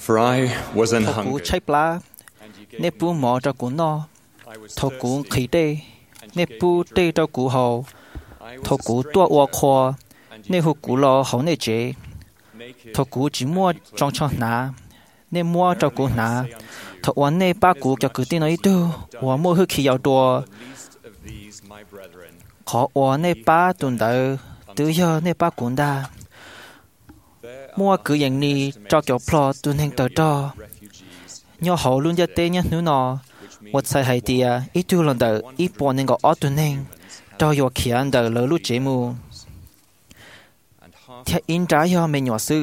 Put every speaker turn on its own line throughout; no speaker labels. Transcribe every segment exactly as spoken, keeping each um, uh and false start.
For I was an
thọ cú
hungry,
cháy plá nếp bú mò cho cú no thọ cú khỉ đê nếp bú đê cho cú hầu thọ cú tua ua khoa nếp hụ cú lo hầu nê chế thọ cú chỉ mua trong cho ná nếp mua cho cú ná thọ uốn nê ba cú cho cứ tin nói tu uốn mua hư khí giàu đùa khó uốn nê ba tuần đỡ tự do nê ba cuốn đa mua cứอย่างนี้cho kiểu plot tuần hình tờ cho nhớ hậu luôn cho tê nhớ nữa nọ vật sai hay tia ít tu lần đỡ ít bỏ nên có ở tuần hình cho yo khian đỡ lỡ lúc chế mù theo in trả yo mình nhỏ sự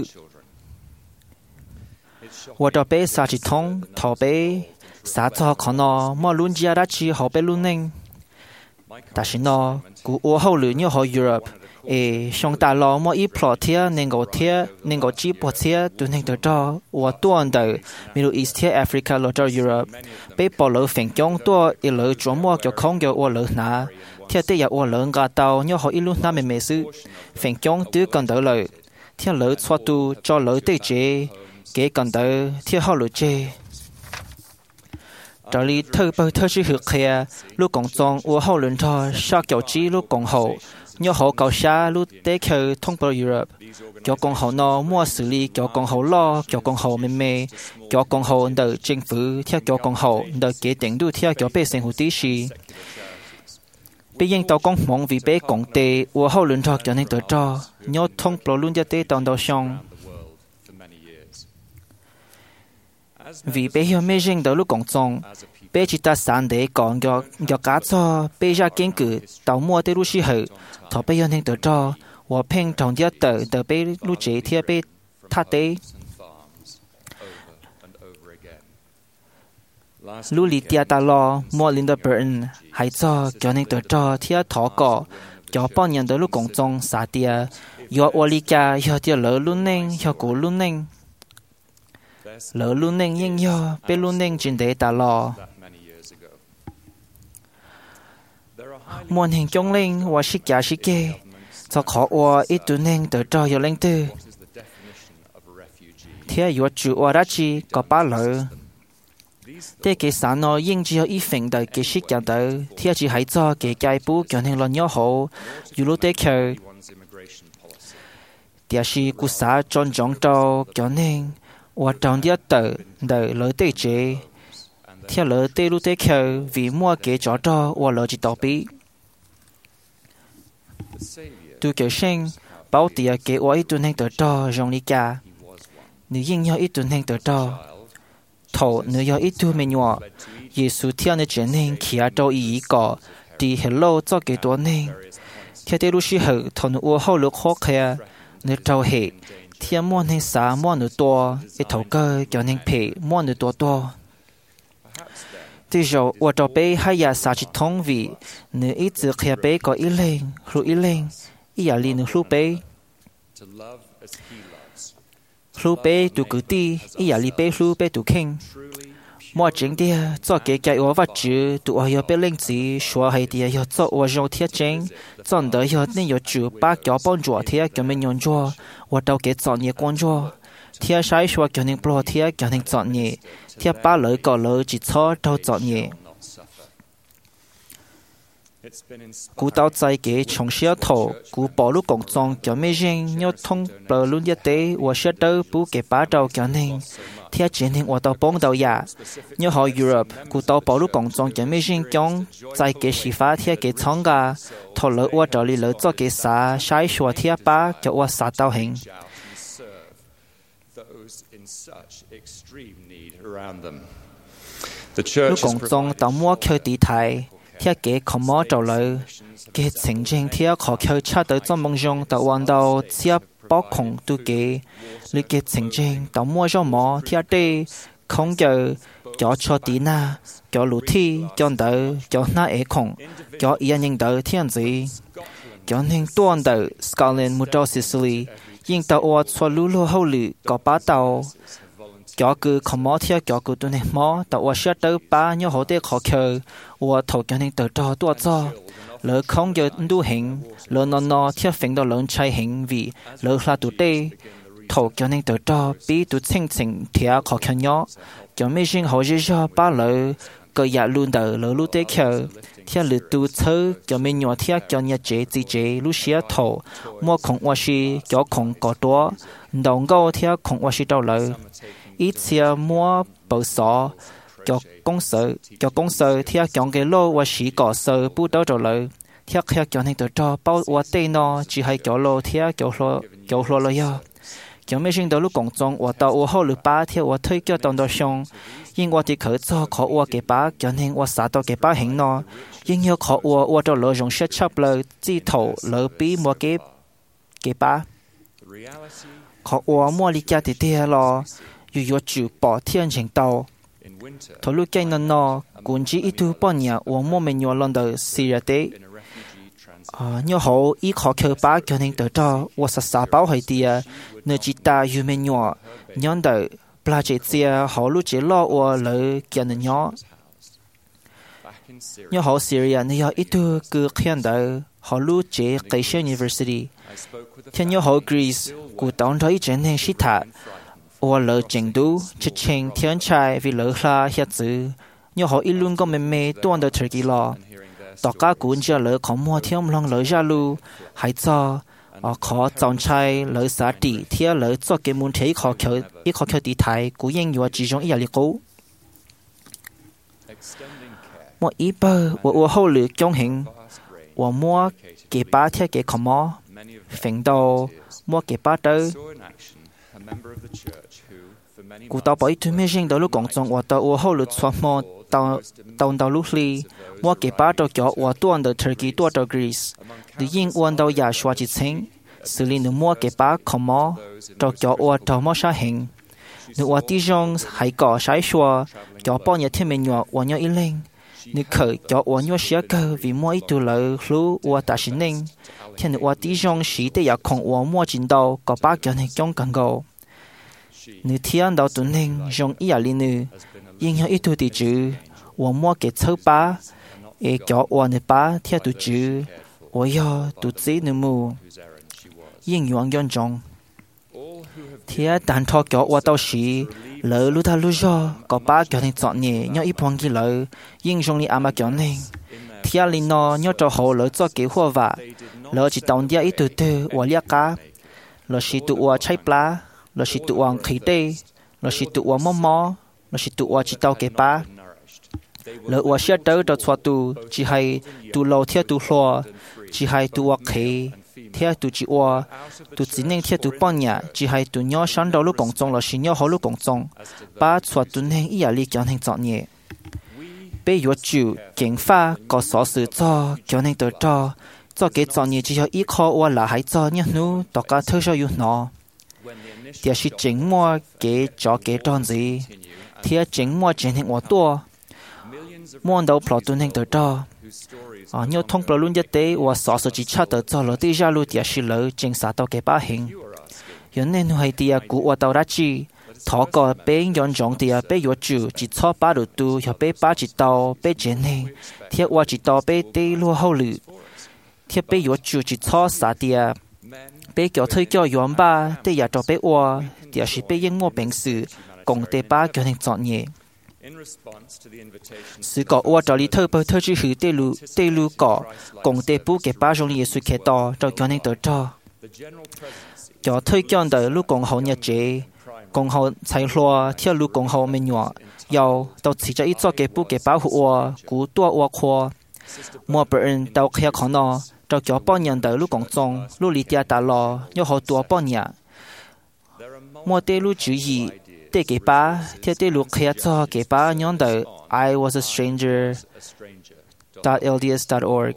vật cho bé sa chỉ thông thọ bé sa cho khó nọ mua luôn chia ra chi hậu bé luôn nên ta xin nọ cú ô hậu lửa nhớ hậu Europe ê xong ta lo mua ít plot thia nên có thia nên có chi bỏ thia tuần hình tờ cho và tuần đỡ Middle East thia Africa lo cho Europe bé bỏ lỡ phèn chống tua ít lỡ chuẩn mua kiểu không kiểu ô lỡ nà thia tê ya ô lỡ gà tàu nhớ họ ít lúc nà mẹ mẹ sư phèn chống tứ cần đỡ lỡ thia lỡ xoa tu cho lỡ tê chế kế cần đỡ thia họ lỡ chế trở lý thơ bơ thơ chỉ hữu khía lúc cộng trong ô hậu lớn cho sao kiểu chi lúc cộng hậu nhớ họ cầu xa lúc tế khơi thông báo Europe kiểu cộng hậu nó mua xử lý kiểu cộng hậu lo kiểu cộng hậu mê mê kiểu cộng hậu đợi chính phủ theo kiểu cộng hậu đợi kế tỉnh đủ theo kiểu bê sinh hữu tí xì bây giờ tàu công mong vì bé cộng tệ ô hậu lớn cho kiểu nên tự cho nhớ thông báo luôn cho tế tàu đầu xong vì bé hiểu mê rinh đỡ lúc cộng trong bé chỉ ta sản để còn cho cho cá cho bé ra kiến cử tàu mua tới lúc xí hở thọ bé yên hình tự cho và phèn trồng địa tử từ bé lúc chế theo bé thắt tế lúc lý tia ta lo mua Linda Burton hay cho cho nên tự cho theo thọ cỏ cho bao nhiêu đỡ lúc cộng trong xả tia do Olica do tia lỡ luôn nên do cổ luôn nên lỡ luôn nên nhưng do bé luôn nên chuyện để ta lo muôn hình trong linh và sĩ giả sĩ kê cho khó ua ít tu nên tự cho yêu linh tư thế yếu chủ ua ra chi có ba lỡ thế cái sản nó yên chỉ ít phình đời cái sĩ giả đời thế chỉ hãy cho cái cái bố cho nên lo nhớ hậu yếu lúc tế khờ thế sĩ cú xã tròn tròn trâu cho nên và trong địa tử đời lỡ tế chế thế lỡ tế lúc tế khờ vì mua cái chó cho và lỡ chỉ tỏ bí tu kiểu sinh bảo tiệt cái ô ít tuần hành tự cho rong đi cả nữ yên nhau ít tuần hành tự cho thổ nữ nhau ít tu mình nhỏ Giêsu thiên nên chuyển hình kia cho ý cỏ đi hello cho cái tuần hành theo thế lúc xí hở thổ nữ ô hậu lúc khó khè nữ trâu hệ thiên muôn hình xã muôn nữ to ít thổ cơ cho nên phê muôn nữ to to thì rồi ô trâu bé hay là xã chỉ thông vì nữ ít giờ khè bé có ít lên lúc ít lên ý là liên lúc bé lúc bé tụ cứ ti ý là liên bé lúc bé tụ khen mọi chuyện đi cho cái cái ô vật chữ tụ ở bé lên gì xóa hay đi ở cho ô rau thiết chính chọn đỡ ở nên ở chữ ba kéo bao chùa thiết cái mình nhon chùa và đầu cái chọn nhẹ quan chùa thiết sai xóa cái nên pro thiết cái nên chọn nhẹ thiết ba lời có lời chỉ cho đầu chọn nhẹ cú tao tại cái trong xe thổ cú bỏ lúc cộng trong kiểu mấy riêng nhớ thông bờ luôn nhất tế và xe tới bú cái bá đầu kiểu nên theo chiến hình và tàu bóng đầu giả nhớ họ Europe cú tao bỏ lúc cộng trong kiểu mấy riêng trong tại cái xí phá theo cái thằng gà thổ lỡ và trở lại lỡ cho cái xã sai xóa theo bá cho và xã tàu hình lúc cộng trong tàu mua khơi tỷ thái theo cái khó mò trầu lợi cái tình trạng theo khó khơi cha tới trong mong rong tàu hoàn đầu theo bao khổng tu kế lấy cái tình trạng tàu mua rau mò theo đây không chờ cho cho tí na cho lũ thi cho đỡ cho na ế khổng cho yên nhân đỡ thiên gì cho nên tuần đỡ Scotland một trâu Sicily nhưng tàu ở cho lũ lô hậu lự có ba tàu cho cứ không mò theo cho cứ tuần này mò tàu ở sẽ tới ba nhớ hậu tế khó khơi và thầu cho nên tự cho tua cho lỡ không giờ đủ hình lỡ nó nó theo phèn đó lớn chạy hình vì lỡ là tụi tê thầu cho nên tự cho bí tu chính chính thia khó khăn nhỏ cho mấy sinh hậu dễ cho ba lợi cơ dạ luôn đỡ lỡ lúc tế khờ thia lử tu thơ cho mấy nhỏ thia cho nhà chế gì chế lúc xía thầu mua khổng hoa xí cho khổng có多đồng gấu thia khổng hoa xí đâu lợi ít thia mua bảo sọ cho công sở cho công sở thia chọn cái lô hoa xí có sở bù đâu đâu lợi thia khía cho nên tự cho bao hoa tây nó chỉ hay cho lô thia cho lô cho lô lợi ya cho mấy sinh đầu lúc công trong hoa tàu hoa hậu lử ba thia hoa thuê cho đồng đó xong nhưng hoa thì khởi cho khó hoa cái ba cho nên hoa xả到cái ba hình nó nhưng nhớ khó hoa hoa cho lỡ dùng set chấp lỡ chỉ thầu lỡ bí mua cái cái ba khó hoa mua lý gia thì thế lo dù dù chịu bỏ thiên trình tàu thầu lúc cái nó nó cũng chỉ ít tu bao nhiêu hoa mua mình nhớ lần đầu Syria đấy nhớ hậu ít khó khởi ba cho nên tới đó hoa sát sát bảo hay tiệt nơi chỉ ta dù mình nhớ nhớ đầu bà chế chia họ lúc chế lo ở lời kia nên nhớ nhớ họ Syria nên họ ít tu cứ khen đời họ lúc chế Kaisha University theo nhớ họ Greece cụ tổng đối trên nên sĩ thà ở lời trình độ chất trình thiên trai vì lời là hiện dự nhớ họ ít luôn có mê mê tuân đời Turkey lo tất cả cũng chỉ lời không mua thêm lòng lời ra lu hay cho ở khó chọn trai lời xã trị theo lời cho cái môn thế khó khởi ít khó khởi tỷ thái của những người chỉ trong ý lý cố một ít bơ của của hậu lửa trong hình của mua cái ba theo cái không mua phèn đầu mua cái ba tới của tàu bởi thứ mấy sinh đầu lúc còn trong của tàu của hậu lửa xóa mò tàu tàu tàu lúc li mua cái ba đầu cho của tuần đầu Turkey tuần đầu Greece để những uốn đầu giả xóa chỉ chính xử lý nước mua cái ba không mua cho cho uốn đầu mua sa hình nước uốn tí rong hay có sai xóa cho bao nhiêu thêm mình nhỏ uốn nhỏ ít lên nước khởi cho uốn nhỏ xía cơ vì mua ít tu lợi lú uốn ta xin nên theo nước uốn tí rong xí để giả không uốn mua chín đầu có ba cái này trong càng gầu nước thiên đầu tu nên rong ít à linh nước nhưng nhỏ ít tu thì chữ uốn mua cái thâu ba e cho uốn nước ba theo tu chữ uốn yo tu chỉ nước mù nhưng yuan yuan trong theo đàn thọ cho uốn tàu xí lỡ lúc ta lúc cho có ba cái này chọn nhẹ nhỏ ít phong cái lỡ nhưng trong này ama cái này theo linh nó nhỏ cho họ lỡ cho cái hoa vả lỡ chỉ tông dia ít tu tu uốn liak cá lỡ chỉ tu uốn trái pla lỡ chỉ tu uốn khí tê lỡ chỉ tu uốn mò mò lỡ chỉ tu uốn chỉ tàu cái ba lỡ uốn xia tới cho xóa tu chỉ hay tu lâu theo tu lo chỉ hay tu uốn khí theo tu chỉ uốn tu chỉ nên theo tu bao nhiêu chỉ hay tu nhỏ sáng đầu lúc công trong là chỉ nhỏ hậu lúc công trong ba xóa tu nên ý lý cho nên chọn nhẹ bây giờ chủ cảnh pha có sở sự cho cho nên tự cho cho cái chọn nhẹ chỉ cho ít khó uốn là hay cho nhá nu tất cả thứ cho yêu nó thì là chính mua cái cho cái tròn gì thì chính mua chính hình uốn tua mua đầu plot tu nên tự cho ở nhiều thông plot luôn nhất tế và sở sự chỉ cho tự cho lỡ đi ra luôn thì là lỡ chính xác tao cái ba hình cho nên hay thì là cú tao đã chi thọ có bên yon trong thì là bên yon chủ chỉ cho ba đầu tu và bên ba chỉ tao bên chính hình thì là chỉ tao bên tây lúa hậu lử thì bên yon chủ chỉ cho sáu thì là bên kiểu thời kiểu yon ba thì là cho bên wa thì là bên yên mua bình sự cùng tây ba kiểu hình chọn nhẹ sự có uất cho lý thơ bơ thơ chỉ hữu tê lu tê lu cỏ cùng tê bú cái ba trong lý sự khé to cho cho nên tới cho cho thời gian đời lu cùng hậu nhật chế cùng hậu chạy loa theo lu cùng hậu mình nhỏ giàu tàu chỉ cho ít cho cái bú cái ba hụa cú tua uất khoa mua bền tàu khé khó nó cho cho bao nhiêu đời lu cùng trong lu lý tia ta lo nhớ hậu tua bao nhiêu mua tê lu chữ gì tê cái ba theo tê lu khé cho cái ba nhóm đời I was a stranger dot L D S dot org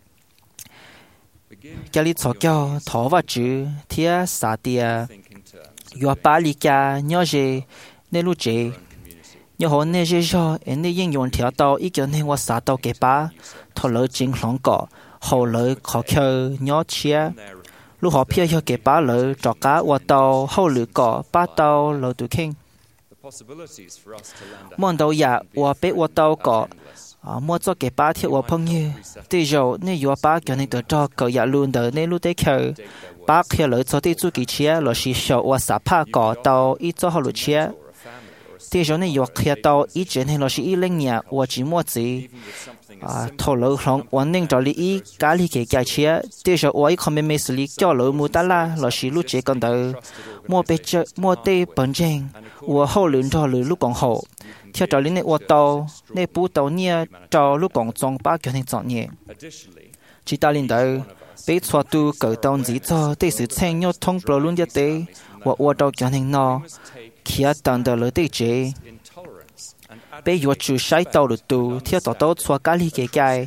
cái lý cho cho thọ và chữ theo xã tia yo ba lý ca nhớ gì nên lu chế nhớ họ nên gì cho anh nên应用theo tàu ý kiến nên 我xã tàu cái ba thọ lỡ chính lòng cọ hậu lỡ khó khờ nhớ chia lúc họ phía cho cái ba lỡ cho cá 我 tàu hậu lỡ cọ ba tàu lỡ tụ kinh mong đầu ya và bé và tàu có mua cho cái ba thiệt và phong như bây giờ nếu vừa ba cho nên tự cho cậu ya luôn đỡ nên lúc đấy khởi ba khi lỡ cho tới chú kỳ chia là sĩ sầu và sắp phá cỏ tàu ít cho họ lựa chia bây giờ nếu vừa khi tàu ít chuyện thì là sĩ ít lên nhà và chỉ mua gì thầu lỡ lòng ổn định cho lý cá lý cái cái chia bây giờ và không mấy xử lý cho lỡ mua ta la là sĩ lúc chế còn đỡ mua bé chơi mua tê bẩn chèn và hậu lưỡng cho lỡ lúc còn hậu theo trò linh ô tô nên bù tàu nia cho lúc còn trong ba cái hình chọn nhẹ chỉ ta linh đời bé xóa tu cởi tàu gì cho để sự chen nhau thông pro luôn cho tế và ô tô cái hình nọ khi tận đời lỡ tế chế bé vừa chịu sai tàu được tu theo tàu tàu xóa cá li cái cái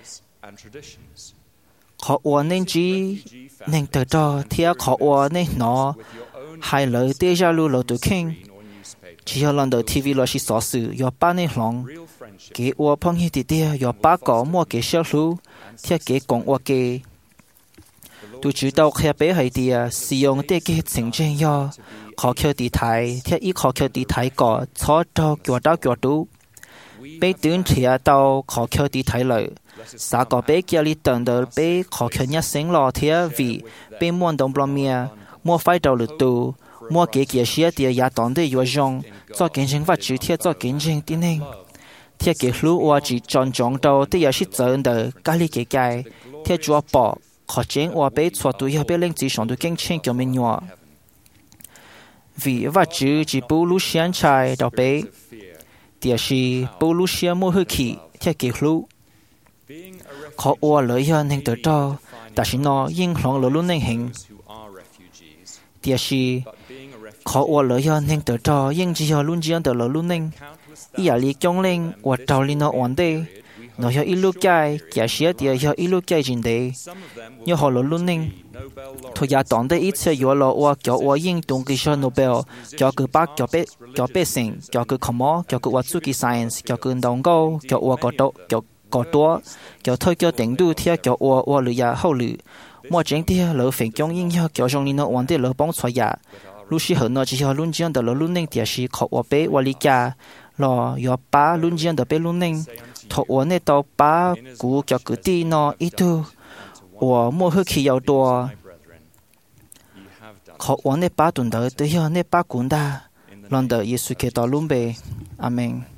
họ ô nên chỉ nên tự cho theo họ ô nên nó hai lỡ tế ra lưu lỡ tu kinh chỉ ở lần đầu ti vi là chỉ số sự, có ba này lòng, cái ô phong hi tiệt có ba có mua cái销lưu, theo cái công ô cái, tôi知道佢俾佢哋使用啲嘅情境要，學佢哋睇，theo ý學佢哋睇個，錯到腳到腳到，俾短條到學佢哋睇嚟，三個俾叫你等到俾學佢一醒落條為，俾滿動不面，冇快到嚟到。mua cái kia xia thì nhà tòn để yêu dùng cho kinh doanh phát triển theo cho kinh doanh tiến hành theo cái lúa và chỉ chọn chọn đầu để yêu sĩ dẫn đầu cái lý cái cái theo chúa bỏ khó chén và bé cho tụi yêu bé lên chỉ sống được kinh doanh của mình nhỏ vì phát triển chỉ bù lúa xiên trái đầu bé thì là bù lúa xiên mua hơi khí theo cái lúa khó và lợi hơn hình tới đó但是呢影響了luôn nên hình thì là khó và lợi hơn nên tự cho nhưng chỉ là luôn chỉ là tự lợi luôn nên ý là lý trong lên và trào lên nó ổn định nó là ít lúc cái giả sử thì là ít lúc cái chuyện đấy nhưng họ lợi luôn nên thôi giờ tóm đấy ít sẽ có là và cho và nhưng tổng cái số Nobel cho cái bác cho bé cho bé sinh cho cái khoa học cho cái vật lý science cho cái đồng cao cho và có độ cho có多cho thôi cho程度theo cho và và lựa ya hậu lựa mua chính thì lỡ phải trong nhưng cho trong lên nó ổn định lỡ bóng xoay ya lúc xí hơn nó chỉ là luôn chỉ là luôn nên thì là khó ở bé và lý cả là có ba luôn chỉ là bé luôn nên thọ ở này tàu ba cú cho cứ đi nó ít thôi và mua hơi khí yếu đua khó ở này ba tuần đó tới giờ này ba cuốn đa lần đó Giêsu kêu tao luôn bé Amen.